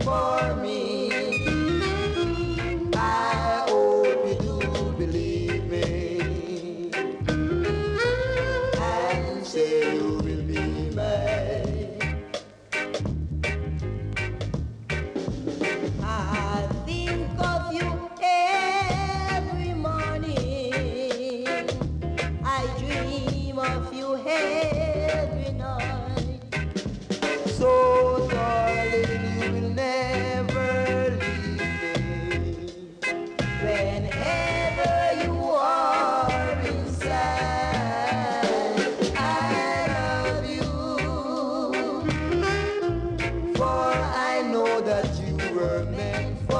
for me. I hope you do believe me and say you will be mine. I think of you every morning. I dream of you every night. So darling, you will never leave me. Whenever you are inside, I love you. For I know that you were meant for